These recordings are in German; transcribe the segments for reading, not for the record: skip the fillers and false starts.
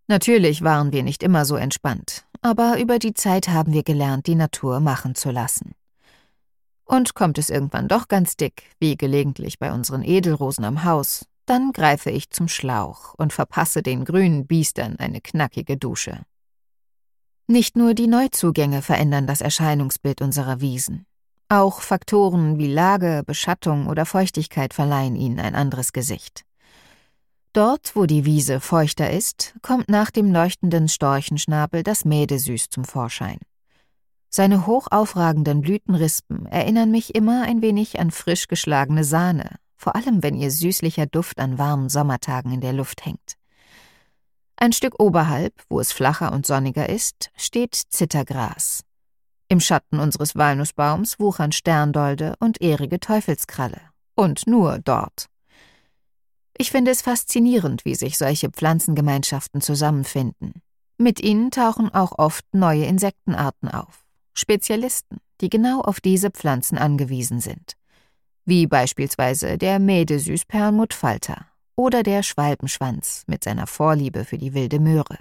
Natürlich waren wir nicht immer so entspannt, aber über die Zeit haben wir gelernt, die Natur machen zu lassen. Und kommt es irgendwann doch ganz dick, wie gelegentlich bei unseren Edelrosen am Haus, dann greife ich zum Schlauch und verpasse den grünen Biestern eine knackige Dusche. Nicht nur die Neuzugänge verändern das Erscheinungsbild unserer Wiesen. Auch Faktoren wie Lage, Beschattung oder Feuchtigkeit verleihen ihnen ein anderes Gesicht. Dort, wo die Wiese feuchter ist, kommt nach dem leuchtenden Storchenschnabel das Mädesüß zum Vorschein. Seine hoch aufragenden Blütenrispen erinnern mich immer ein wenig an frisch geschlagene Sahne, vor allem wenn ihr süßlicher Duft an warmen Sommertagen in der Luft hängt. Ein Stück oberhalb, wo es flacher und sonniger ist, steht Zittergras. Im Schatten unseres Walnussbaums wuchern Sterndolde und ährige Teufelskralle. Und nur dort. Ich finde es faszinierend, wie sich solche Pflanzengemeinschaften zusammenfinden. Mit ihnen tauchen auch oft neue Insektenarten auf. Spezialisten, die genau auf diese Pflanzen angewiesen sind. Wie beispielsweise der Mädesüßperlmuttfalter oder der Schwalbenschwanz mit seiner Vorliebe für die wilde Möhre.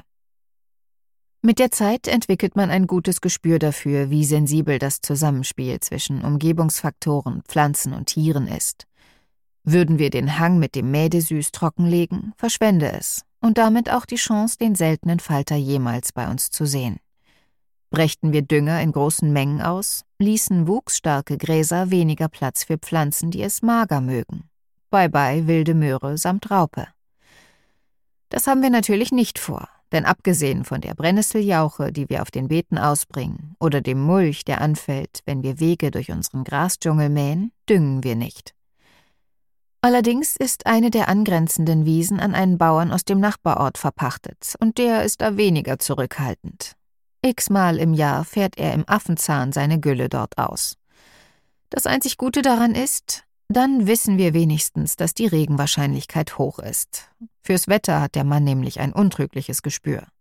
Mit der Zeit entwickelt man ein gutes Gespür dafür, wie sensibel das Zusammenspiel zwischen Umgebungsfaktoren, Pflanzen und Tieren ist. Würden wir den Hang mit dem Mädesüß trockenlegen, verschwände es und damit auch die Chance, den seltenen Falter jemals bei uns zu sehen. Brächten wir Dünger in großen Mengen aus, ließen wuchsstarke Gräser weniger Platz für Pflanzen, die es mager mögen. Bye-bye wilde Möhre samt Raupe. Das haben wir natürlich nicht vor, denn abgesehen von der Brennnesseljauche, die wir auf den Beeten ausbringen, oder dem Mulch, der anfällt, wenn wir Wege durch unseren Grasdschungel mähen, düngen wir nicht. Allerdings ist eine der angrenzenden Wiesen an einen Bauern aus dem Nachbarort verpachtet, und der ist da weniger zurückhaltend. X-mal im Jahr fährt er im Affenzahn seine Gülle dort aus. Das einzig Gute daran ist, dann wissen wir wenigstens, dass die Regenwahrscheinlichkeit hoch ist. Fürs Wetter hat der Mann nämlich ein untrügliches Gespür.